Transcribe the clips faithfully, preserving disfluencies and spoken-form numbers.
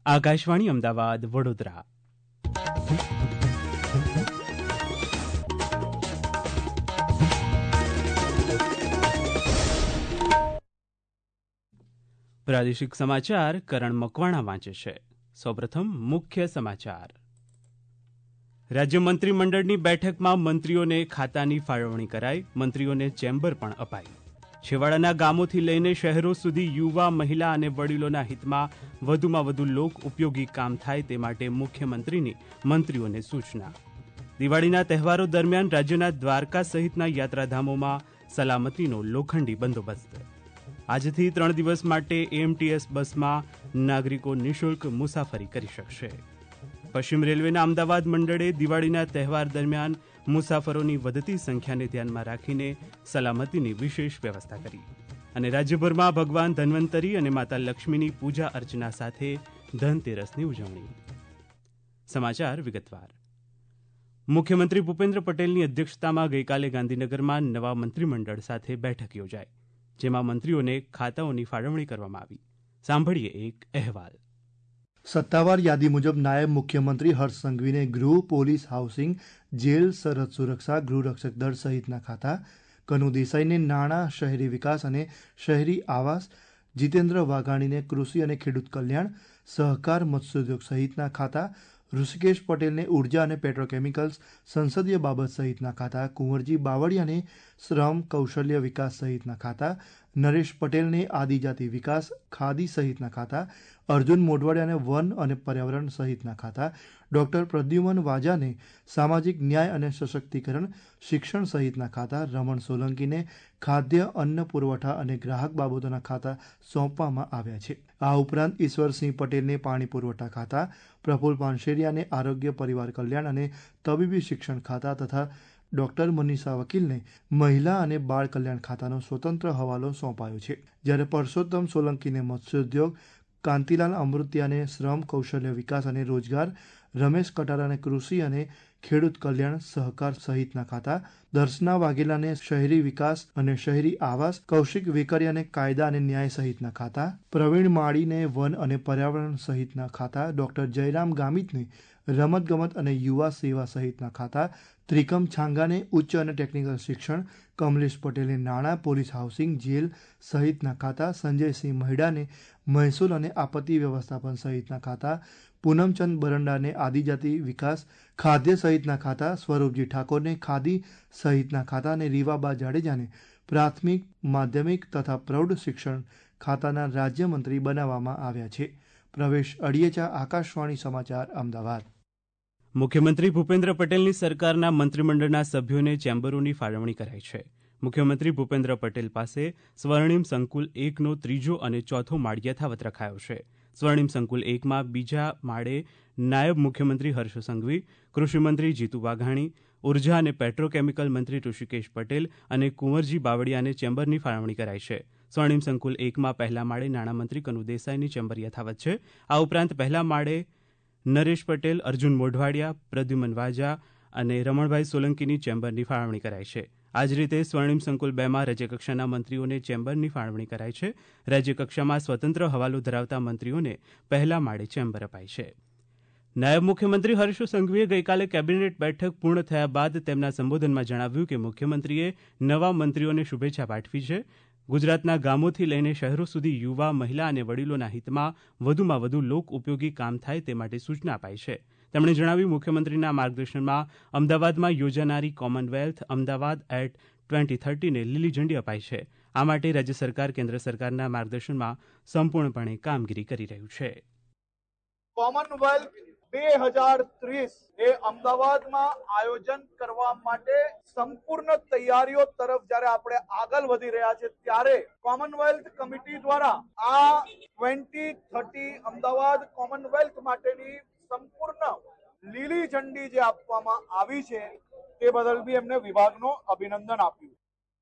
આકાશવાણી અમદાવાદ વડોદરા. પ્રાદેશિક સમાચાર કરણ મકવાણા વાંચે છે. સૌપ્રથમ મુખ્ય સમાચાર. રાજ્ય મંત્રીમંડળની બેઠકમાં મંત્રીઓને ખાતાની ફાળવણી કરાઈ. મંત્રીઓને ચેમ્બર પણ અપાઈ. છેવાડાના ગામોથી લઈને શહેરો સુધી યુવા, મહિલા અને વડીલોના હિતમાં વધુમાં વધુ લોક ઉપયોગી કામ થાય તે માટે મુખ્યમંત્રીની મંત્રીઓને સૂચના. દિવાળીના તહેવારો દરમિયાન રાજ્યના દ્વારકા સહિતના યાત્રાધામોમાં સલામતીનો લોખંડી બંદોબસ્ત. આજથી ત્રણ દિવસ માટે એએમટીએસ બસમાં નાગરિકો નિઃશુલ્ક મુસાફરી કરી શકશે. પશ્ચિમ રેલવેના અમદાવાદ મંડળે દિવાળીના તહેવાર દરમિયાન મુસાફરોની વધતી સંખ્યાને ધ્યાનમાં રાખીને સલામતીની વિશેષ વ્યવસ્થા કરી. અને રાજ્યભરમાં ભગવાન ધન્વંતરી અને માતા લક્ષ્મીની પૂજા અર્ચના સાથે ધનતેરસની ઉજવણી. સમાચાર વિગતવાર. મુખ્યમંત્રી ભૂપેન્દ્ર પટેલની અધ્યક્ષતામાં ગઈકાલે ગાંધીનગરમાં નવા મંત્રીમંડળ સાથે બેઠક યોજાઈ, જેમાં મંત્રીઓને ખાતાઓની ફાળવણી કરવામાં આવી. સાંભળીએ એક અહેવાલ. સત્તાવાર યાદી મુજબ નાયબ મુખ્યમંત્રી હર્ષ સંઘવીને ગૃહ, પોલીસ, હાઉસિંગ, જેલ, સરહદ સુરક્ષા, ગૃહરક્ષક દળ સહિતના ખાતા, કનુ દેસાઈને નાણાં, શહેરી વિકાસ અને શહેરી આવાસ, જીતેન્દ્ર વાઘાણીને કૃષિ અને ખેડૂત કલ્યાણ, સહકાર, મત્સ્યોદ્યોગ સહિતના ખાતા, ઋષિકેશ પટેલને ઉર્જા અને પેટ્રોકેમિકલ્સ, સંસદીય બાબત સહિતના ખાતા, કુંવરજી બાવળિયાને શ્રમ, કૌશલ્ય વિકાસ સહિતના ખાતા, નરેશ પટેલને આદિજાતિ વિકાસ, ખાદી સહિતના ખાતા, અર્જુન મોઢવાડિયાને વન અને પર્યાવરણ સહિતના ખાતા, ડોક્ટર પ્રદ્યુમન વાજાને સામાજિક ન્યાય અને સશક્તિકરણ, શિક્ષણ સહિતના ખાતા, રમણ સોલંકીને ખાદ્ય, અન્ન પુરવઠા અને ગ્રાહક બાબતોના ખાતા સોંપવામાં આવ્યા છે. આ ઉપરાંત ઈશ્વરસિંહ પટેલને પાણી પુરવઠા ખાતા, પ્રફુલ પાનશેરિયાને આરોગ્ય, પરિવાર કલ્યાણ અને તબીબી શિક્ષણ ખાતા તથા ડોક્ટર મનીષા વકીલને મહિલા અને બાળ કલ્યાણ ખાતાનો સ્વતંત્ર હવાલો સોંપાયો છે. જ્યારે પરસોત્તમ સોલંકીને મત્સ્યોદ્યોગ, કાંતિલાલ અમૃતિયાને શ્રમ, કૌશલ્ય વિકાસ અને રોજગાર, રમેશ કટારાને કૃષિ અને ખેડૂત કલ્યાણ, સહકાર સહિતના ખાતા, દર્શના વાઘેલાને શહેરી વિકાસ અને શહેરી આવાસ, કૌશિક વેકરિયાને કાયદા અને ન્યાય સહિતના ખાતા, પ્રવીણ માળીને વન અને પર્યાવરણ સહિતના ખાતા, ડોક્ટર જયરામ ગામિતને રમતગમત અને યુવા સેવા સહિતના ખાતા, ત્રિકમ છાંગાને ઉચ્ચ અને ટેકનિકલ શિક્ષણ, કમલેશ પટેલને નાણાં, પોલીસ, હાઉસિંગ, જેલ સહિતના ખાતા, સંજયસિંહ મહિડાને મહેસૂલ અને આપત્તિ વ્યવસ્થાપન સહિતના ખાતા, પૂનમચંદ બરંડાને આદિજાતિ વિકાસ, ખાદ્ય સહિતના ખાતા, સ્વરૂપજી ઠાકોરને ખાદી સહિતના ખાતા અને રીવાબા જાડેજાને પ્રાથમિક, માધ્યમિક તથા પ્રૌઢ શિક્ષણ ખાતાના રાજ્યમંત્રી બનાવવામાં આવ્યા છે. પ્રવેશ અડિયેચા, આકાશવાણી સમાચાર, અમદાવાદ. મુખ્યમંત્રી ભૂપેન્દ્ર પટેલની સરકારના મંત્રીમંડળના સભ્યોને ચેમ્બરોની ફાળવણી કરાઈ છે. મુખ્યમંત્રી ભૂપેન્દ્ર પટેલ પાસે સ્વર્ણિમ સંકુલ એકનો ત્રીજો અને ચોથો માળ યથાવત રખાયો છે. સ્વર્ણિમ સંકુલ એકમાં બીજા માળે નાયબ મુખ્યમંત્રી હર્ષ સંઘવી, કૃષિમંત્રી જીતુ વાઘાણી, ઉર્જા અને પેટ્રોકેમિકલ મંત્રી ઋષિકેશ પટેલ અને કુંવરજી બાવળિયાને ચેમ્બરની ફાળવણી કરાઈ છે. સ્વર્ણિમ સંકુલ એકમાં પહેલા માળે નાણામંત્રી કનુ દેસાઈની ચેમ્બર યથાવત છે. આ ઉપરાંત પહેલા માળે નરેશ પટેલ, અર્જુન મોઢવાડિયા, પ્રદ્યુમન વાજા અને રમણભાઈ સોલંકીની ચેમ્બરની ફાળવણી કરાઈ છે. આ જ રીતે સ્વર્ણિમ સંકુલ બેમાં રાજ્યકક્ષાના મંત્રીઓને ચેમ્બરની ફાળવણી કરાઈ છે. રાજ્યકક્ષામાં સ્વતંત્ર હવાલો ધરાવતા મંત્રીઓને પહેલા માળે ચેમ્બર અપાઈ છે. નાયબ મુખ્યમંત્રી હર્ષ સંઘવીએ ગઈકાલે કેબિનેટ બેઠક પૂર્ણ થયા બાદ તેમના સંબોધનમાં જણાવ્યું કે મુખ્યમંત્રીએ નવા મંત્રીઓને શુભેચ્છા પાઠવી છે. ગુજરાતના ગામોથી લઈને શહેરો સુધી યુવા, મહિલા અને વડીલોના હિતમાં વધુમાં વધુ લોક ઉપયોગી કામ થાય તે માટે સૂચના અપાઈ છે. તેમણે જણાવ્યું, મુખ્યમંત્રીના માર્ગદર્શનમાં અમદાવાદમાં યોજાનારી કોમનવેલ્થ અમદાવાદ એટ ટ્વેન્ટી થર્ટીને લીલી ઝંડી અપાઈ છે. આ માટે રાજ્ય સરકાર કેન્દ્ર સરકારના માર્ગદર્શનમાં સંપૂર્ણપણે કામગીરી કરી રહ્યું છે. કોમનવેલ્થ બે હજાર ત્રીસ એ અમદાવાદમાં આયોજન કરવા માટે સંપૂર્ણ તૈયારીઓ તરફ જ્યારે આપણે આગળ વધી રહ્યા છે ત્યારે કોમનવેલ્થ કમિટી દ્વારા આ ટ્વેન્ટી થર્ટી અમદાવાદ કોમનવેલ્થ માટેની સંપૂર્ણ લીલી ઝંડી જે આપવામાં આવી છે તે બદલ બી એમને વિભાગનો અભિનંદન આપ્યું.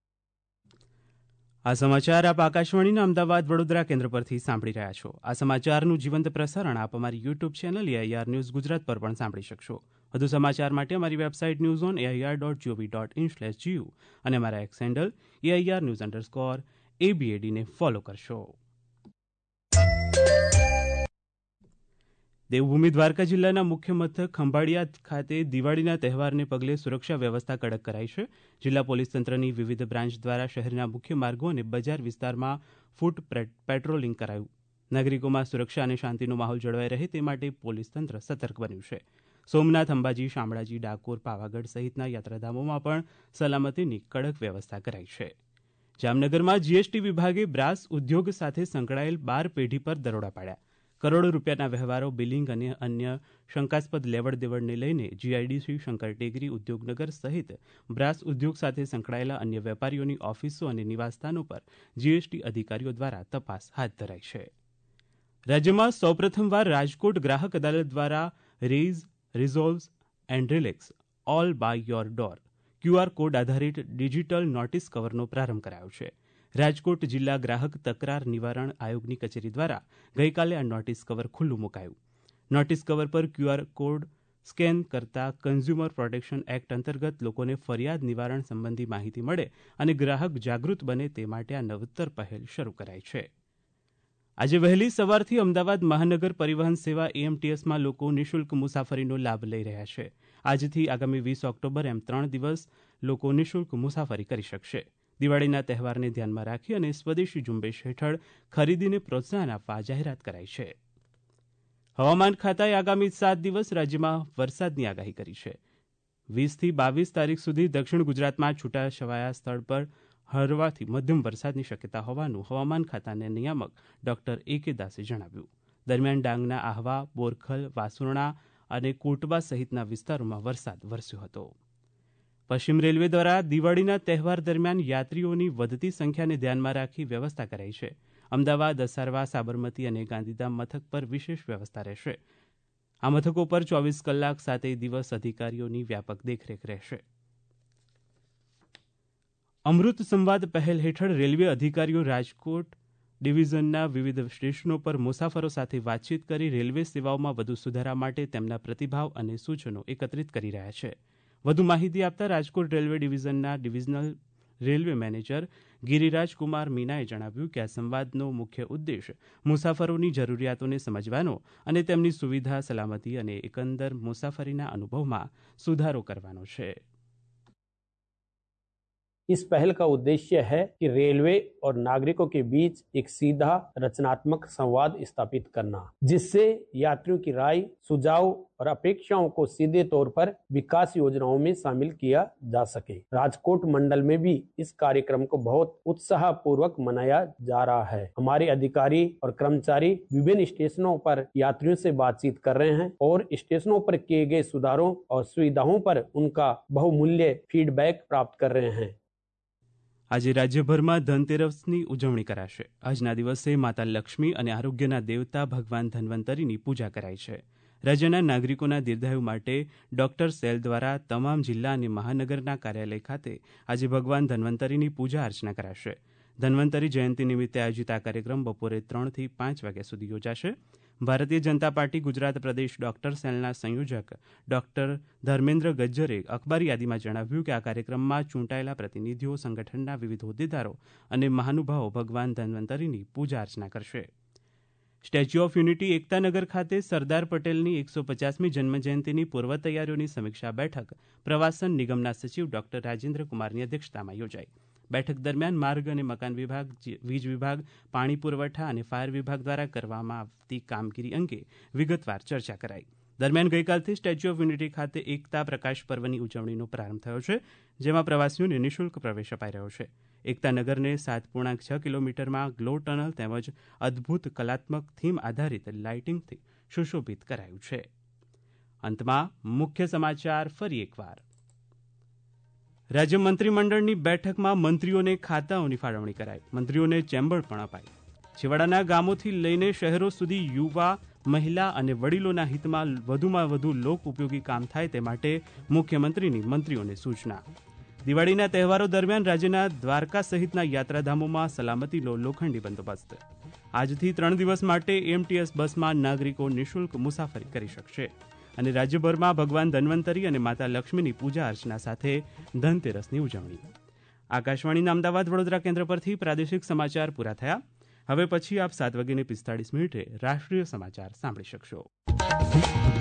આ સમાચાર આપ આકાશવાણીના અમદાવાદ વડોદરા કેન્દ્ર પરથી સાંભળી રહ્યા છો. આ સમાચારનું જીવંત પ્રસારણ આપ અમારી YouTube channel AIR news Gujarat પર પણ સાંભળી શકશો. વધુ સમાચાર માટે અમારી website news on AIR dot gov dot in slash GU અને અમારા X handle AIR news underscore એબીએડીને ફોલો કરશો. દેવભૂમિ દ્વારકા જિલ્લાના મુખ્ય મથક ખંભાળિયા ખાતે દિવાળીના તહેવારને પગલે સુરક્ષા વ્યવસ્થા કડક કરાઈ છે. જિલ્લા પોલીસ તંત્રની વિવિધ બ્રાન્ચ દ્વારા શહેરના મુખ્ય માર્ગો અને બજાર વિસ્તારમાં ફૂટ પેટ્રોલિંગ કરાયું. નાગરિકોમાં સુરક્ષા અને શાંતિનો માહોલ જળવાઈ રહે તે માટે પોલીસ તંત્ર સતર્ક બન્યું છે. સોમનાથ, અંબાજી, શામળાજી, ડાકોર, પાવાગઢ સહિતના યાત્રાધામોમાં પણ સલામતીની કડક વ્યવસ્થા કરાઈ છે. જામનગરમાં જીએસટી વિભાગે બ્રાસ ઉદ્યોગ સાથે સંકળાયેલ બાર પેઢી પર દરોડા પાડ્યા. કરોડો રૂપિયાના વ્યવહારો, બિલિંગ અને અન્ય શંકાસ્પદ લેવડ દેવડને લઈને જીઆઈડીસી, શંકર ટેકરી, ઉદ્યોગનગર સહિત બ્રાસ ઉદ્યોગ સાથે સંકળાયેલા અન્ય વેપારીઓની ઓફિસો અને નિવાસસ્થાનો પર જીએસટી અધિકારીઓ દ્વારા તપાસ હાથ ધરાઈ છે. રાજ્યમાં સૌપ્રથમવાર રાજકોટ ગ્રાહક અદાલત દ્વારા raise, resolve and relax all by your door QR code આધારિત ડિજિટલ નોટિસ કવરનો પ્રારંભ કરાયો છે. રાજકોટ જિલ્લા ગ્રાહક તકરાર નિવારણ આયોગની કચેરી દ્વારા ગઈકાલે આ નોટિસ કવર ખુલ્લું મુકાયું. નોટિસ કવર પર ક્યુઆર કોડ સ્કેન કરતા કન્ઝ્યુમર પ્રોટેક્શન એક્ટ અંતર્ગત લોકોને ફરિયાદ નિવારણ સંબંધી માહિતી મળે અને ગ્રાહક જાગૃત બને તે માટે આ નવતર પહેલ શરૂ કરાઈ છે. આજે વહેલી સવારથી અમદાવાદ મહાનગર પરિવહન સેવા એએમટીએસમાં લોકો નિઃશુલ્ક મુસાફરીનો લાભ લઈ રહ્યા છે. આજથી આગામી વીસ ઓક્ટોબર એમ ત્રણ દિવસ લોકો નિઃશુલ્ક મુસાફરી કરી શકશે. દિવાળીના તહેવારને ધ્યાનમાં રાખી અને સ્વદેશી ઝુંબેશ હેઠળ ખરીદીને પ્રોત્સાહન આપવા જાહેરાત કરાઈ છે. હવામાન ખાતાએ આગામી સાત દિવસ રાજ્યમાં વરસાદની આગાહી કરી છે. વીસથી બાવીસ તારીખ સુધી દક્ષિણ ગુજરાતમાં છૂટાછવાયા સ્થળ પર હળવાથી મધ્યમ વરસાદની શક્યતા હોવાનું હવામાન ખાતાના નિયામક ડોક્ટર એ કે દાસે જણાવ્યું. દરમિયાન ડાંગના આહવા, બોરખલ, વાસુરણા અને કોટબા સહિતના વિસ્તારોમાં વરસાદ વરસ્યો હતો. પશ્ચિમ રેલવે દ્વારા દિવાળીના તહેવાર દરમિયાન યાત્રીઓની વધતી સંખ્યાને ધ્યાનમાં રાખી વ્યવસ્થા કરાઈ છે. અમદાવાદ, અસારવા, સાબરમતી અને ગાંધીધામ મથક પર વિશેષ વ્યવસ્થા રહેશે. આ મથકો પર ચોવીસ કલાક સાતેય દિવસ અધિકારીઓની વ્યાપક દેખરેખ રહેશે. અમૃત સંવાદ પહેલ હેઠળ રેલવે અધિકારીઓ રાજકોટ ડિવિઝનના વિવિધ સ્ટેશનો પર મુસાફરો સાથે વાતચીત કરી રેલવે સેવાઓમાં વધુ સુધારા માટે તેમના પ્રતિભાવ અને સૂચનો એકત્રિત કરી રહ્યા છે. વધુ માહિતી આપતા રાજકોટ રેલવે ડિવિઝનના divisional railway manager Giriraj Kumar મીનાએ જણાવ્યું કે આ સંવાદનો મુખ્ય ઉદ્દેશ મુસાફરોની જરૂરિયાતોને સમજવાનો અને તેમની સુવિધા, સલામતી અને એકંદર મુસાફરીના અનુભવમાં સુધારો કરવાનો છે. इस पहल का उद्देश्य है कि रेलवे और नागरिकों के बीच एक सीधा रचनात्मक संवाद स्थापित करना, जिससे यात्रियों की राय, सुझाव और अपेक्षाओं को सीधे तौर पर विकास योजनाओं में शामिल किया जा सके. राजकोट मंडल में भी इस कार्यक्रम को बहुत उत्साह पूर्वक मनाया जा रहा है. हमारे अधिकारी और कर्मचारी विभिन्न स्टेशनों पर यात्रियों से बातचीत कर रहे हैं और स्टेशनों पर किए गए सुधारों और सुविधाओं पर उनका बहुमूल्य फीडबैक प्राप्त कर रहे हैं. આજે રાજ્યભરમાં ધનતેરસની ઉજવણી કરાશે. આજના દિવસે માતા લક્ષ્મી અને આરોગ્યના દેવતા ભગવાન ધન્વંતરીની પૂજા કરાય છે. રાજ્યના નાગરિકોના દીર્ઘાયુ માટે ડોક્ટર સેલ દ્વારા તમામ જિલ્લા અને મહાનગરના કાર્યાલય ખાતે આજે ભગવાન ધન્વંતરીની પૂજા અર્ચના કરાશે. ધન્વંતરી જયંતિ નિમિત્તે આયોજિત આ કાર્યક્રમ બપોરે ત્રણથી પાંચ વાગ્યા સુધી યોજાશે. ભારતીય જનતા પાર્ટી ગુજરાત પ્રદેશ ડોક્ટર સેલના સંયોજક ડોક્ટર ધર્મેન્દ્ર ગજ્જરે અખબારી યાદીમાં જણાવ્યું કે આ કાર્યક્રમમાં ચૂંટાયેલા પ્રતિનિધિઓ, સંગઠનના વિવિધ હોદ્દેદારો અને મહાનુભાવો ભગવાન ધન્વંતરીની પૂજા અર્ચના કરશે. સ્ટેચ્યુ ઓફ યુનિટી એકતાનગર ખાતે સરદાર પટેલની એકસો પચાસમી જન્મજયંતિની પૂર્વ તૈયારીઓની સમીક્ષા બેઠક પ્રવાસન નિગમના સચિવ ડોક્ટર રાજેન્દ્ર કુમારની અધ્યક્ષતામાં યોજાઈ. બેઠક દરમિયાન માર્ગ અને મકાન વિભાગ, વીજ વિભાગ, પાણી પુરવઠા અને ફાયર વિભાગ દ્વારા કરવામાં આવતી કામગીરી અંગે વિગતવાર ચર્ચા કરાઈ. દરમિયાન ગઈકાલથી સ્ટેચ્યુ ઓફ યુનિટી ખાતે એકતા પ્રકાશ પર્વની ઉજવણીનો પ્રારંભ થયો છે, જેમાં પ્રવાસીઓને નિઃશુલ્ક પ્રવેશ અપાઈ રહ્યો છે. એકતાનગરને સાત પૂર્ણાંક છ કિલોમીટરમાં ગ્લો ટનલ તેમજ અદ્ભુત કલાત્મક થીમ આધારિત લાઇટિંગથી સુશોભિત કરાયું છે. અંતમાં મુખ્ય સમાચાર ફરી એકવાર. રાજ્ય મંત્રીમંડળની બેઠકમાં મંત્રીઓને ખાતાઓની ફાળવણી કરાઈ. મંત્રીઓને ચેમ્બર પણ અપાઈ. છેવાડાના ગામોથી લઈને શહેરો સુધી યુવા, મહિલા અને વડીલોના હિતમાં વધુમાં વધુ લોક ઉપયોગી કામ થાય તે માટે મુખ્યમંત્રીની મંત્રીઓને સૂચના. દિવાળીના તહેવારો દરમિયાન રાજ્યના દ્વારકા સહિતના યાત્રાધામોમાં સલામતીનો લોખંડી બંદોબસ્ત. આજથી ત્રણ દિવસ માટે એમટીએસ બસમાં નાગરિકો નિઃશુલ્ક મુસાફરી કરી શકશે. અને રાજ્યભરમાં ભગવાન ધન્વંતરી અને માતા લક્ષ્મીની પૂજા અર્ચના સાથે ધનતેરસની ઉજવણી. આકાશવાણીના અમદાવાદ વડોદરા કેન્દ્ર પરથી પ્રાદેશિક સમાચાર પૂરા થયા. હવે પછી આપ સાત વાગ્યે પિસ્તાળીસ મિનિટે રાષ્ટ્રીય સમાચાર સાંભળી શકશો.